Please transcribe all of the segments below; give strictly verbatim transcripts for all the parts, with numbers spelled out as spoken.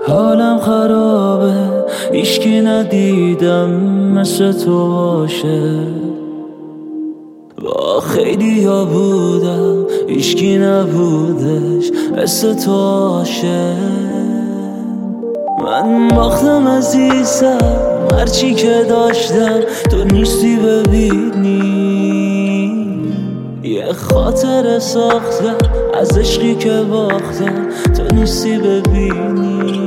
حالم خرابه، هیچکی ندیدم مثل تو باشه. با خیلی ها بودم، هیچکی نبودش مثل تو باشه. من باختم عزیزم، هرچی که داشتم تو نیستی ببینی. یه خاطر ساختم از عشقی که باختم تو نیستی ببینی.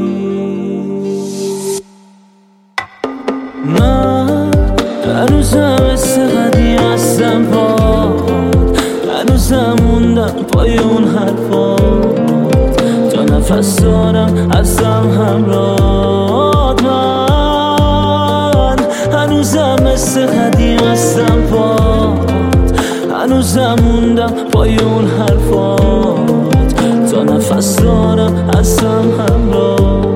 من هنوزم مثل قدیم هستم پاد، هنوزم موندم پای اون حرفات. تا نفس دارم هستم همراهت. من هنوزم مثل قدیم هستم پاد، هنوزم موندم پای اون حرفات. تا نفس دارم هستم همراهت.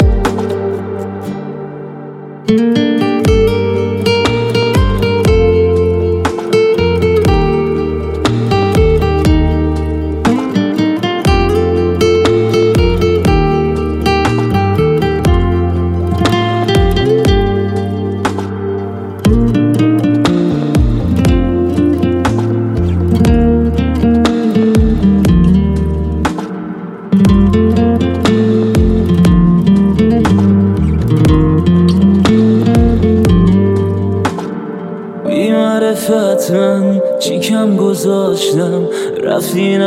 معرفت من چی کم گذاشتم، رفتی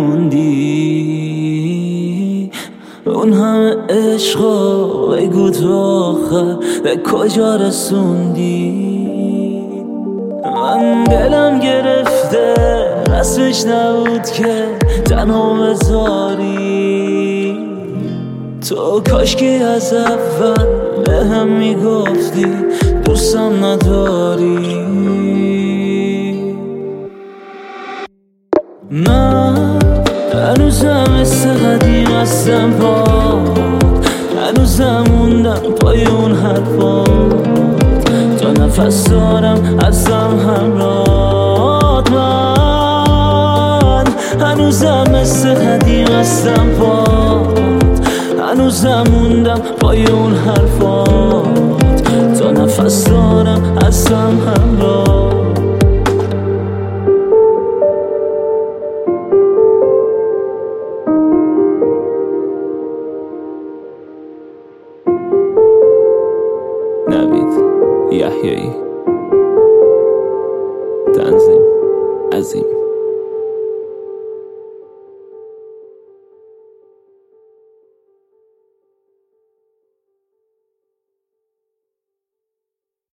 نموندی. اون همه عشقا بگو تو آخر به کجا رسوندی. من دلم گرفته رسمش نبود که تنها بذاری. تو کاشکی از اول به هم میگفتی دوستم نداری. من هنوزم مثل قدیم هستم پاد، هنوزم موندم پای اون حرفات. تا نفس دارم هستم همراهت. من هنوزم مثل قدیم هستم پاد، هنوزم موندم پای اون حرفات. تا نفس دارم هستم همراهت. نوید یحیایی. تنظیم عظیم.